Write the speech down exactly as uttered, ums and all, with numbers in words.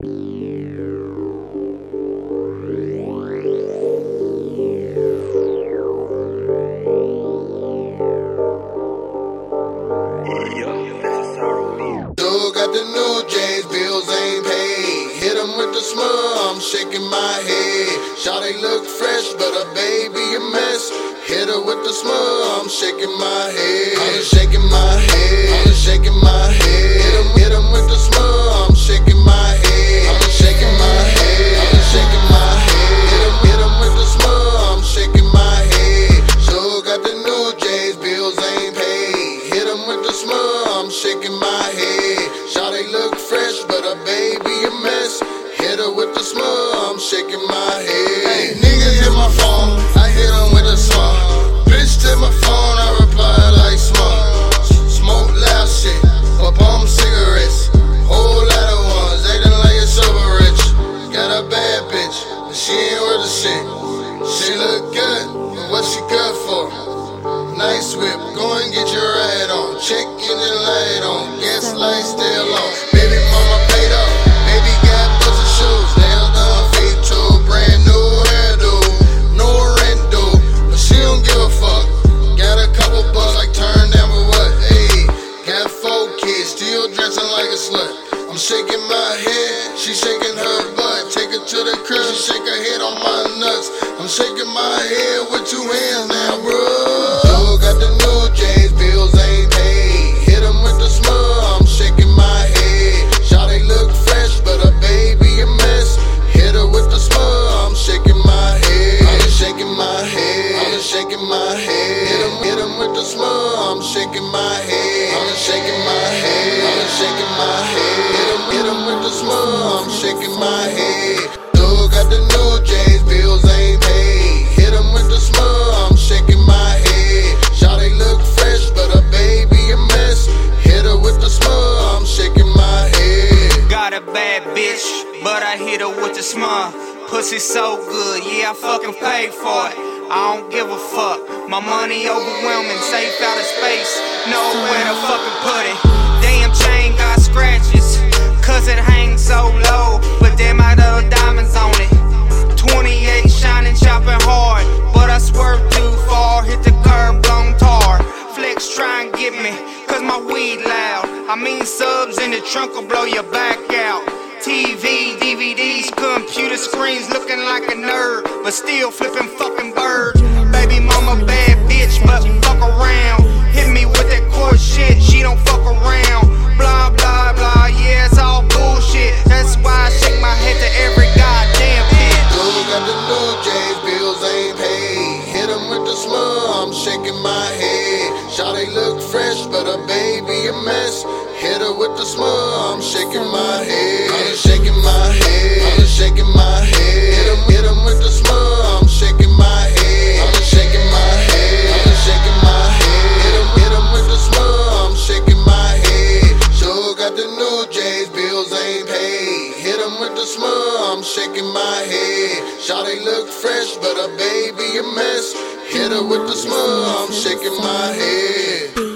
Still got the new J's, bills ain't paid. Hit 'em with the smile, I'm shaking my head. Shawty look fresh, but her baby a mess. Hit her with the smile, I'm shaking my head. I'm shaking my head, I'm shaking my head. Hit 'em, hit 'em with the smile, I'm shaking my head. I'm shaking my head, I'm shaking my head. Hit 'em, hit 'em with the smile, I'm shaking my head. Still got the new J's, bills ain't paid. Hit 'em with the smile, I'm shaking my head. Shawty look fresh, but her baby a mess. Hit her with the smile, I'm shaking my head. Hey, niggas hit my phone, I hit 'em with a smile. Bitch to my phone, I reply like smart. Smoke loud shit, or bomb cigarettes. Whole lot of ones, acting like it's super rich. Got a bad bitch, but she ain't worth a shit. She look good, but what she good for? Nice whip, go and get your ride on. Check engine light on, gas light still on. Baby mama paid up, baby got pussy shoes. Nails done, feet too, brand new hairdo. No rent due, but she don't give a fuck. Got a couple bucks like turn down for what? Ayy, got four kids, still dressing like a slut. I'm shaking my head, she shaking her butt. Take her to the crib, she shake her head on my nuts. I'm shaking my head with two hands now, bro. Still got the new J's, bills ain't paid. Hit 'em with the smile, I'm shaking my head. Shawty look fresh, but her baby a mess. Hit her with the smile, I'm shaking my head. I'm shaking my head, I'm shaking my head. Hit 'em, hit 'em with the smile, I'm shaking my head. I'm shaking my head, I'm shaking my head. Hit 'em, hit 'em with the smile, I'm shaking my head. Still got the new J's, bills ain't paid. Hit 'em with the smile, I'm shaking my head. Shawty look fresh, but her baby a mess. Hit her with the smile, I'm shaking my head. Got a bad bitch, but I hit her with the smile. Pussy so good, yeah, I fucking paid for it. I don't give a fuck, my money overwhelming. Safe out of space, nowhere to fucking put it. Damn chain got scratches, cause it hangs so low. But damn, I got diamonds on it. twenty-eight shining, chopping hard, but I swerved too far. Hit the curb, blown tar. Flex try and get me, cause my weed loud. I mean subs in the trunk will blow your back out. T V, D V Ds, computer screens looking like a nerd, but still flipping fucking birds. Baby mama bad bitch, but fuck around. Hit me with that court shit, she don't fuck around. Blah blah blah, yeah, it's all bullshit. That's why I shake my head to every goddamn bitch. Still got the new J's, bills ain't paid. Hit 'em with the smile, I'm shaking my head. Shawty look fresh, but her baby a mess. Hit her with the smile, I'm shaking my head. I'm shaking my head, I'm shaking my head. Hit 'em, hit 'em with the smile, I'm shaking my head. I'm shaking my head, I'm shaking my head. Hit 'em, hit 'em with the smile, I'm shaking my head. Sure got the new J's, bills ain't paid. Hit 'em with the smile, I'm shaking my head. Shawty look fresh, but her baby a mess. Hit her with the smile, I'm shaking my head.